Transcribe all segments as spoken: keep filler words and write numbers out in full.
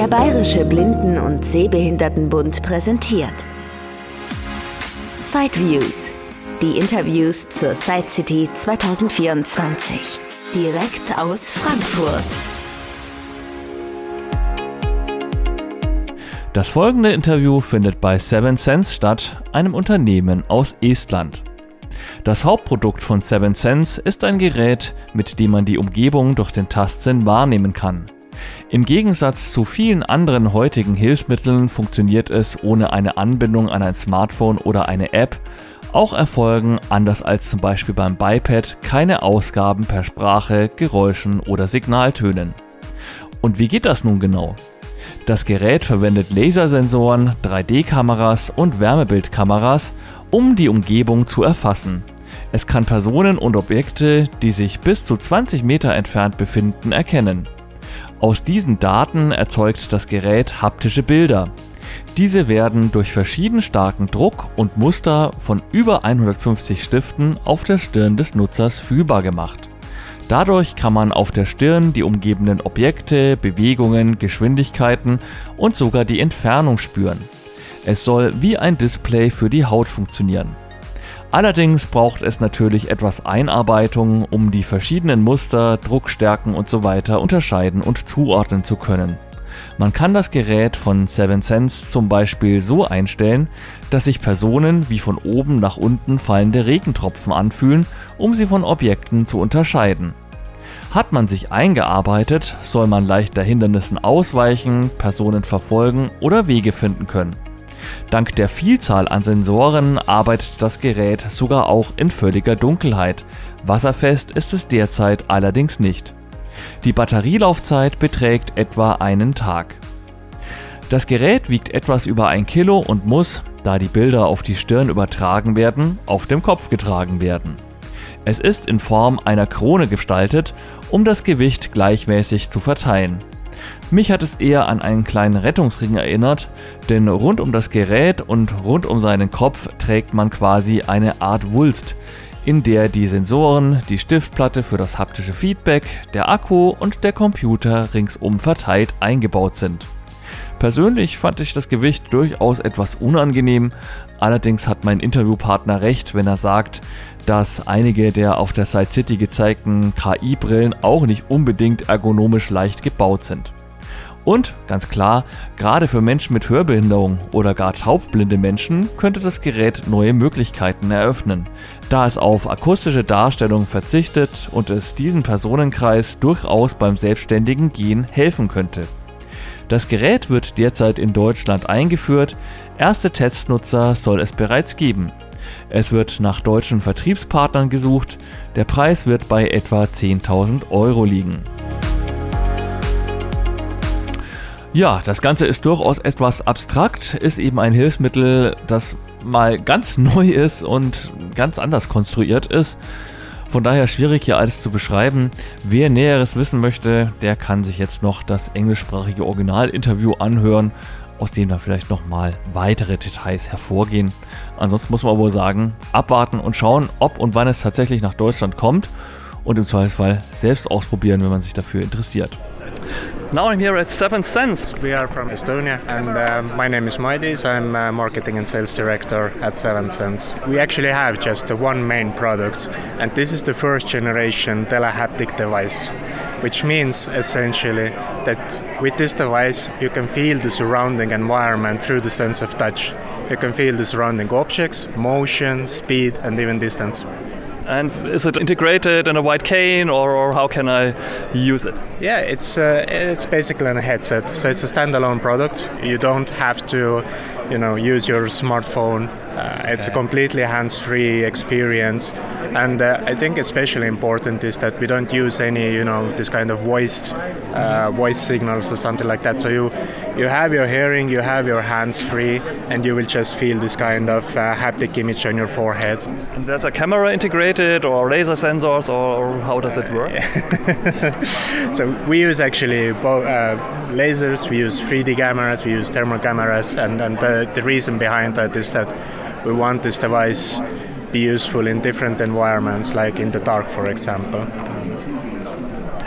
Der Bayerische Blinden- und Sehbehindertenbund präsentiert Sideviews, die Interviews zur Side City zwanzig vierundzwanzig, direkt aus Frankfurt. Das folgende Interview findet bei Seven Sense statt, einem Unternehmen aus Estland. Das Hauptprodukt von Seven Sense ist ein Gerät, mit dem man die Umgebung durch den Tastsinn wahrnehmen kann. Im Gegensatz zu vielen anderen heutigen Hilfsmitteln funktioniert es ohne eine Anbindung an ein Smartphone oder eine App. Auch erfolgen, anders als zum Beispiel beim BiPad, keine Ausgaben per Sprache, Geräuschen oder Signaltönen. Und wie geht das nun genau? Das Gerät verwendet Lasersensoren, drei D Kameras und Wärmebildkameras, um die Umgebung zu erfassen. Es kann Personen und Objekte, die sich bis zu zwanzig Meter entfernt befinden, erkennen. Aus diesen Daten erzeugt das Gerät haptische Bilder. Diese werden durch verschieden starken Druck und Muster von über hundertfünfzig Stiften auf der Stirn des Nutzers fühlbar gemacht. Dadurch kann man auf der Stirn die umgebenden Objekte, Bewegungen, Geschwindigkeiten und sogar die Entfernung spüren. Es soll wie ein Display für die Haut funktionieren. Allerdings braucht es natürlich etwas Einarbeitung, um die verschiedenen Muster, Druckstärken usw. unterscheiden und zuordnen zu können. Man kann das Gerät von Seven Sense zum Beispiel so einstellen, dass sich Personen wie von oben nach unten fallende Regentropfen anfühlen, um sie von Objekten zu unterscheiden. Hat man sich eingearbeitet, soll man leichter Hindernissen ausweichen, Personen verfolgen oder Wege finden können. Dank der Vielzahl an Sensoren arbeitet das Gerät sogar auch in völliger Dunkelheit. Wasserfest ist es derzeit allerdings nicht. Die Batterielaufzeit beträgt etwa einen Tag. Das Gerät wiegt etwas über ein Kilo und muss, da die Bilder auf die Stirn übertragen werden, auf dem Kopf getragen werden. Es ist in Form einer Krone gestaltet, um das Gewicht gleichmäßig zu verteilen. Mich hat es eher an einen kleinen Rettungsring erinnert, denn rund um das Gerät und rund um seinen Kopf trägt man quasi eine Art Wulst, in der die Sensoren, die Stiftplatte für das haptische Feedback, der Akku und der Computer ringsum verteilt eingebaut sind. Persönlich fand ich das Gewicht durchaus etwas unangenehm, allerdings hat mein Interviewpartner recht, wenn er sagt, dass einige der auf der Side City gezeigten K I-Brillen auch nicht unbedingt ergonomisch leicht gebaut sind. Und, ganz klar, gerade für Menschen mit Hörbehinderung oder gar taubblinde Menschen könnte das Gerät neue Möglichkeiten eröffnen, da es auf akustische Darstellung verzichtet und es diesem Personenkreis durchaus beim selbstständigen Gehen helfen könnte. Das Gerät wird derzeit in Deutschland eingeführt, erste Testnutzer soll es bereits geben. Es wird nach deutschen Vertriebspartnern gesucht, der Preis wird bei etwa zehntausend Euro liegen. Ja, das Ganze ist durchaus etwas abstrakt, ist eben ein Hilfsmittel, das mal ganz neu ist und ganz anders konstruiert ist. Von daher schwierig hier alles zu beschreiben. Wer Näheres wissen möchte, der kann sich jetzt noch das englischsprachige Originalinterview anhören, aus dem da vielleicht nochmal weitere Details hervorgehen. Ansonsten muss man wohl sagen, abwarten und schauen, ob und wann es tatsächlich nach Deutschland kommt und im Zweifelsfall selbst ausprobieren, wenn man sich dafür interessiert. Now I'm here at Seven Sense. We are from Estonia and uh, my name is Maidis. I'm uh, Marketing and Sales Director at Seven Sense. We actually have just uh, one main product and this is the first generation telehaptic device, which means essentially that with this device you can feel the surrounding environment through the sense of touch. You can feel the surrounding objects, motion, speed and even distance. And is it integrated in a white cane or, or how can I use it? Yeah, it's uh, it's basically a headset, so it's a standalone product. You don't have to, you know, use your smartphone. Uh, it's okay. A completely hands-free experience, and uh, I think especially important is that we don't use any, you know, this kind of voice uh, voice signals or something like that. So you you have your hearing, you have your hands free, and you will just feel this kind of uh, haptic image on your forehead. And there's a camera integrated or laser sensors, or how does it work? So we use actually bo- uh, lasers, we use three D cameras, we use thermal cameras, and, and the, the reason behind that is that we want this device be useful in different environments, like in the dark, for example.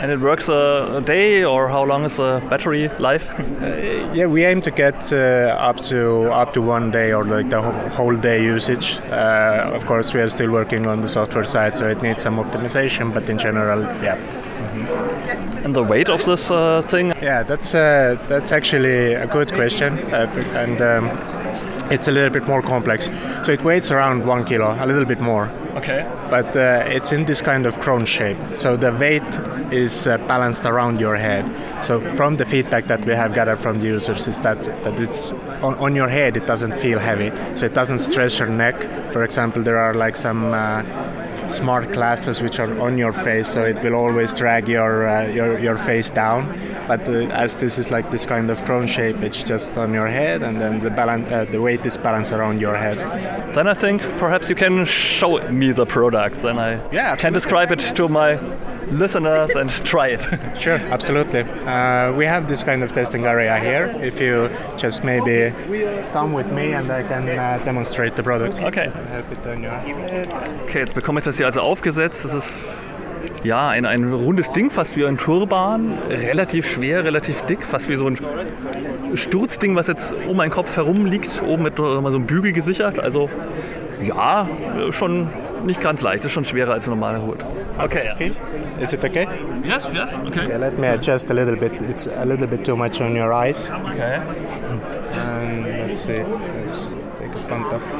And it works a, a day, or how long is the battery life? uh, yeah, we aim to get uh, up to up to one day or like the whole, whole day usage. Uh, of course, we are still working on the software side, so it needs some optimization. But in general, yeah. Mm-hmm. And the weight of this uh, thing? Yeah, that's uh, that's actually a good question, uh, and um, it's a little bit more complex. So it weighs around one kilo, a little bit more. Okay. But uh, it's in this kind of crown shape. So the weight is uh, balanced around your head. So from the feedback that we have gathered from the users is that, that it's on, on your head, it doesn't feel heavy. So it doesn't stress your neck. For example, there are like some uh, smart glasses which are on your face, so it will always drag your uh, your, your face down. But uh, as this is like this kind of crown shape, it's just on your head, and then the balance, uh, the weight is balanced around your head. Then I think perhaps you can show me the product. Then I yeah, can describe it to my listeners and try it. Sure, absolutely. Uh, we have this kind of testing area here. If you just maybe come with me and I can uh, demonstrate the product. Okay. Help it on your head. Okay, jetzt bekomme ich das hier also aufgesetzt. Das ist ja ein, ein rundes Ding, fast wie ein Turban. Relativ schwer, relativ dick, fast wie so ein Sturzding, was jetzt um meinen Kopf herum liegt. Oben mit so einem Bügel gesichert. Also ja, schon nicht ganz leicht. Ist schon schwerer als ein normaler Hut. Okay. Is it okay? Yes, yes, okay. Okay, let me adjust a little bit. It's a little bit too much on your eyes. Okay. And let's see. Let's take a front off.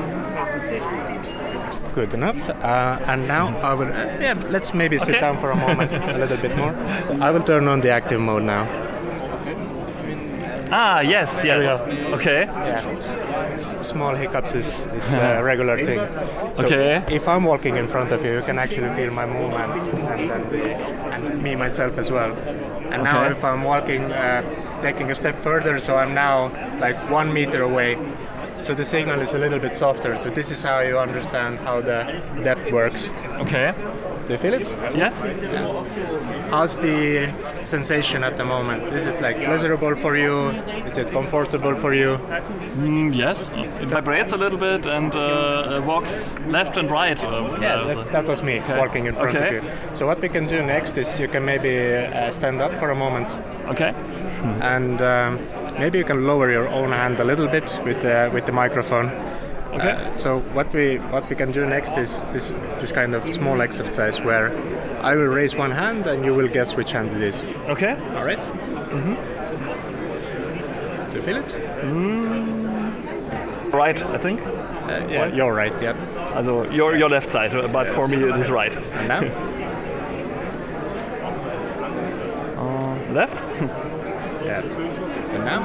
Good enough. Uh, and now I will. Uh, yeah, let's maybe sit okay. down for a moment, a little bit more. I will turn on the active mode now. Ah, yes, yes. Okay. Yeah. Small hiccups is, is a regular thing. So okay. If I'm walking in front of you, you can actually feel my movement and, then, and me myself as well. And now okay. if I'm walking, uh, taking a step further, so I'm now like one meter away. So the signal is a little bit softer. So this is how you understand how the depth works. Okay. Do you feel it? Yes. Yeah. How's the sensation at the moment? Is it like pleasurable for you? Is it comfortable for you? Mm, yes. It vibrates a little bit and uh, walks left and right. Uh, yeah, that, that was me okay. walking in front okay. of you. So what we can do next is you can maybe uh, stand up for a moment. Okay. And um, maybe you can lower your own hand a little bit with the, with the microphone. Okay. Uh, so what we what we can do next is this this kind of small exercise where I will raise one hand and you will guess which hand it is. Okay. All right. Mm-hmm. Do you feel it? Mm. Right, I think. Uh, yeah, right. You're right. Yeah. Also your your left side, but for me it is right. And now? uh, left. Yeah. And now?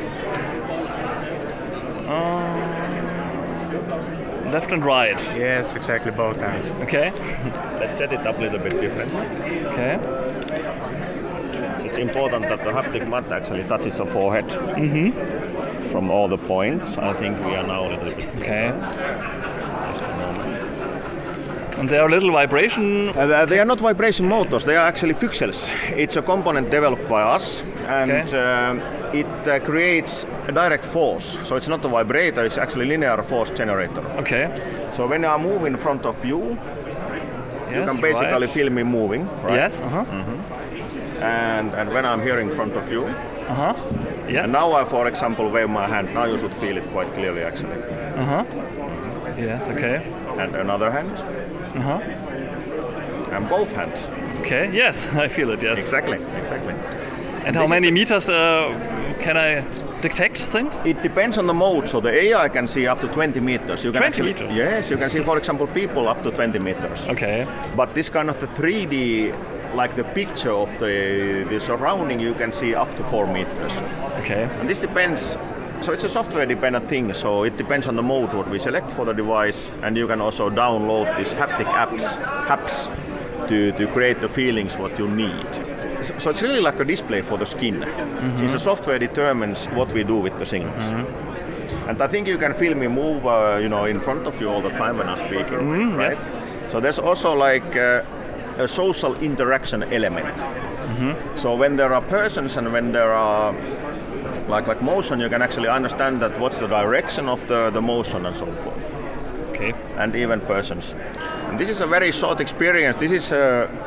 Uh, left and right. Yes, exactly, both hands. Okay. Let's set it up a little bit differently. Okay. It's important that the haptic mat actually touches the forehead mm-hmm. from all the points. I think we are now a little bit. Okay. Just a moment. And they are little vibration. Uh, they are not vibration motors. They are actually Fuxels. It's a component developed by us, and okay. uh, it uh, creates a direct force. So it's not a vibrator. It's actually linear force generator. Okay. So when I move in front of you, yes, you can basically right. feel me moving. Right? Yes. Uh-huh. Mm-hmm. And and when I'm here in front of you. Uh-huh. Yes. And now I, for example, wave my hand. Now you should feel it quite clearly, actually. Uh-huh. Yes. Okay. And another hand. Uh-huh. And both hands. Okay, yes, I feel it, yes. Exactly, exactly. And, and how many meters uh, can I detect things? It depends on the mode. So the A I can see up to twenty meters. You can twenty actually, meters? Yes, you can see, for example, people up to twenty meters. Okay. But this kind of the three D, like the picture of the, the surrounding, you can see up to four meters. Okay. And this depends. So it's a software-dependent thing, so it depends on the mode what we select for the device, and you can also download these haptic apps, apps to, to create the feelings what you need. So it's really like a display for the skin. Mm-hmm. So the software determines what we do with the signals. Mm-hmm. And I think you can feel me move, uh, you know, in front of you all the time when I'm speaking, mm-hmm, right? yes. So there's also like uh, a social interaction element. Mm-hmm. So when there are persons and when there are Like like motion, you can actually understand that what's the direction of the, the motion and so forth. Okay. And even persons. And this is a very short experience. This is a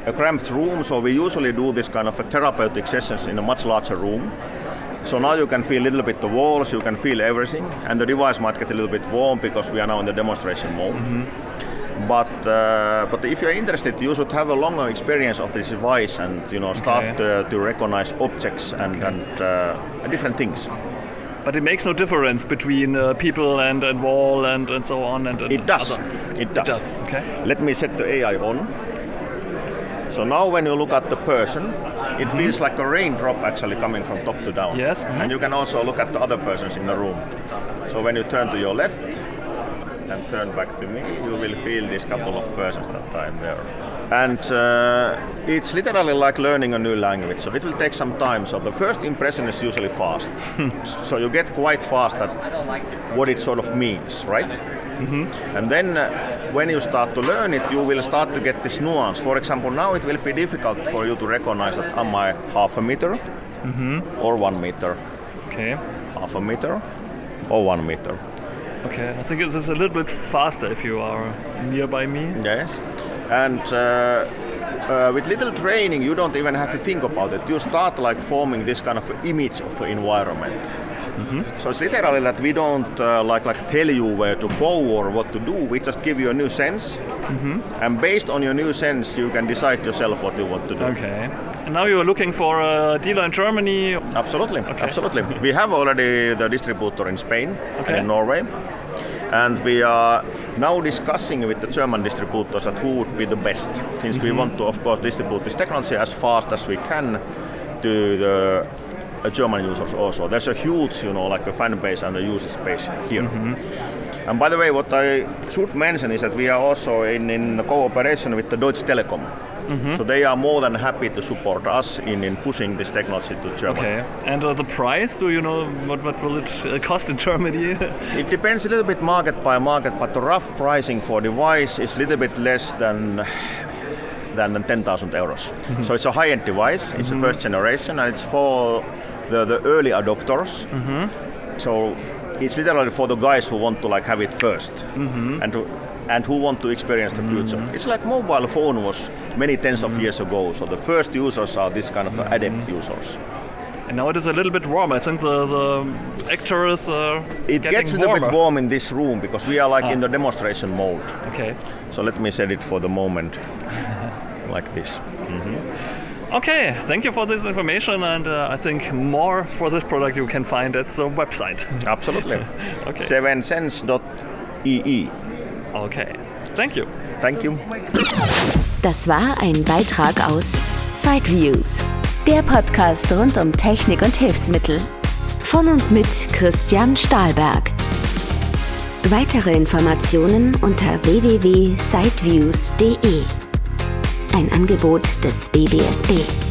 a cramped room, so we usually do this kind of a therapeutic sessions in a much larger room. So now you can feel a little bit the walls, you can feel everything, and the device might get a little bit warm because we are now in the demonstration mode. Mm-hmm. But uh, but if you're interested, you should have a longer experience of this device and you know start okay. uh, to recognize objects and, okay. and uh, different things. But it makes no difference between uh, people and, and wall and, and so on. And, and it does. Other. It does. It does. Okay. Let me set the A I on. So now when you look at the person, it mm-hmm. feels like a raindrop actually coming from top to down. Yes. Mm-hmm. And you can also look at the other persons in the room. So when you turn to your left and turn back to me, you will feel this couple of persons that are there. And uh, it's literally like learning a new language, so it will take some time. So the first impression is usually fast. So you get quite fast at what it sort of means, right? Mm-hmm. And then uh, when you start to learn it, you will start to get this nuance. For example, now it will be difficult for you to recognize that am I half a meter mm-hmm. or one meter? Okay. Half a meter or one meter? Okay, I think this is a little bit faster if you are nearby me. Yes. And uh, uh, with little training, you don't even have to think about it. You start like forming this kind of image of the environment. Mm-hmm. So it's literally that we don't uh, like like tell you where to go or what to do. We just give you a new sense, mm-hmm. and based on your new sense, you can decide yourself what you want to do. Okay. And now you are looking for a dealer in Germany. Absolutely. Okay. Absolutely. We have already the distributor in Spain okay. and in Norway, and we are now discussing with the German distributors that who would be the best, since mm-hmm. we want to, of course, distribute this technology as fast as we can to the uh, German users also. There's a huge, you know, like a fan base and a user space here. Mm-hmm. And by the way, what I should mention is that we are also in, in cooperation with the Deutsche Telekom. Mm-hmm. So they are more than happy to support us in, in pushing this technology to Germany. Okay. And uh, the price, do you know what, what will it uh, cost in Germany? It depends a little bit market by market, but the rough pricing for device is a little bit less than than ten thousand euros. Mm-hmm. So it's a high-end device, it's mm-hmm. a first generation, and it's for the, the early adopters. Mm-hmm. So it's literally for the guys who want to like have it first mm-hmm. and to and who want to experience the future. Mm-hmm. It's like mobile phone was many tens of mm-hmm. years ago, so the first users are this kind of mm-hmm. adept users. And now it is a little bit warm. I think the, the actors are It getting gets a little warmer. bit warm in this room because we are like ah. in the demonstration mode. Okay. So let me set it for the moment like this. Mm-hmm. Okay, thank you for this information, and uh, I think more for this product you can find at the website. Absolutely. Okay. seven sense dot e e. Okay, thank you. Thank you. Das war ein Beitrag aus Sideviews, der Podcast rund um Technik und Hilfsmittel. Von und mit Christian Stahlberg. Weitere Informationen unter w w w punkt sideviews punkt d e. Ein Angebot des B B S B.